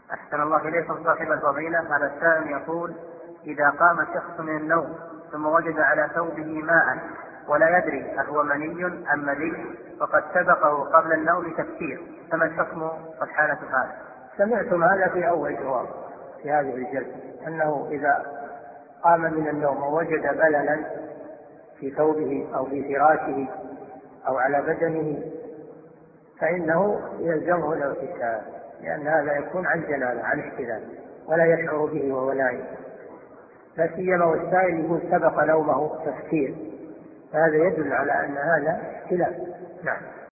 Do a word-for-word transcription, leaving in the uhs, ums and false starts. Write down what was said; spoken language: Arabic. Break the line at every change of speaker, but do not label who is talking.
أحسن الله إليكم صاحب الفضيلة. هذا السائل يقول: إذا قام شخص من النوم ثم وجد على ثوبه ماء ولا يدري أهو مني أم مذي وقد سبقه قبل النوم تفكير، فما الحكم والحالة هذا؟
سمعتم هذا في أول جواب في هذه الجلسة، أنه إذا قام من النوم ووجد بللا في ثوبه أو في فراشه أو على بدنه فإنه يلزمه الاغتسال، لأن هذا يكون عن جنابه عن احتلال ولا يشعر به وهو نائم، لا سيما والسائل يقول سبق نومه تفكير، فهذا يدل على أن هذا احتلال. نعم.